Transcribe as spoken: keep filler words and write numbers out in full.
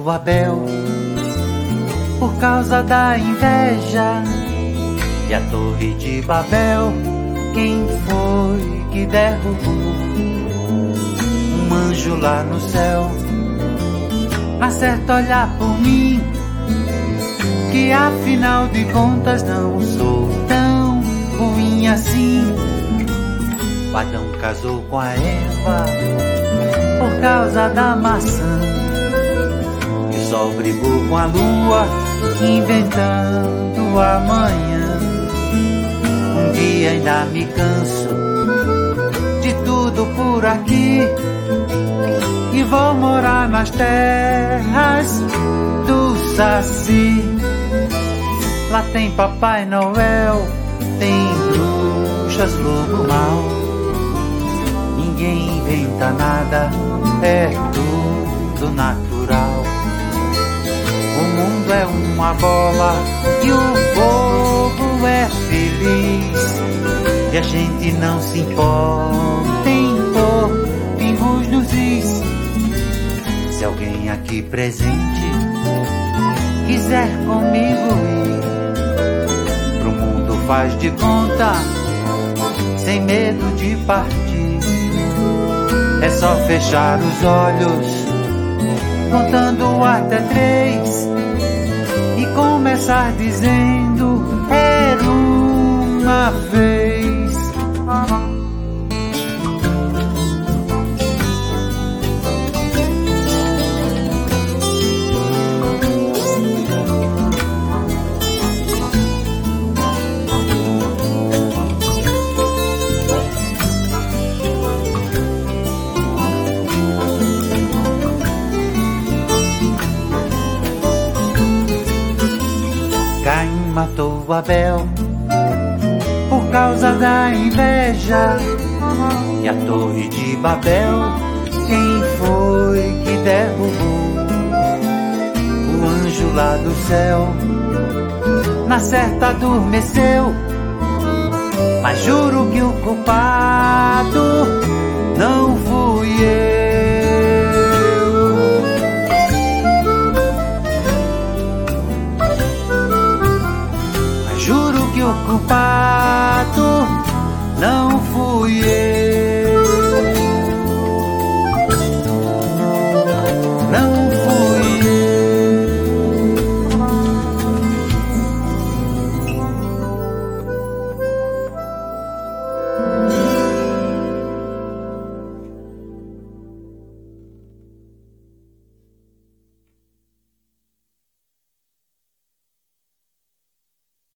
matou Abel por causa da inveja. E a torre de Babel, quem foi que derrubou? Um anjo lá no céu. Mas certo olhar por mim, que afinal de contas não sou tão ruim assim. O Adão casou com a Eva por causa da maçã. E o sol brigou com a lua, inventando amanhã. Um dia ainda me canso de tudo por aqui e vou morar nas terras do Saci. Lá tem Papai Noel, tem bruxas, lobo mau. Ninguém inventa nada, é tudo natural. O mundo é uma bola e o povo é feliz. E a gente não se importa em pôr pingos nos is. Se alguém aqui presente quiser comigo ir pro mundo faz de conta, sem medo de partir, é só fechar os olhos, contando até três, e começar dizendo: era uma vez. Caim matou Abel por causa da inveja. E a torre de Babel, quem foi que derrubou? O anjo lá do céu, na certa adormeceu. Mas juro que o culpado não fui eu. Mas juro que o culpado não fui eu.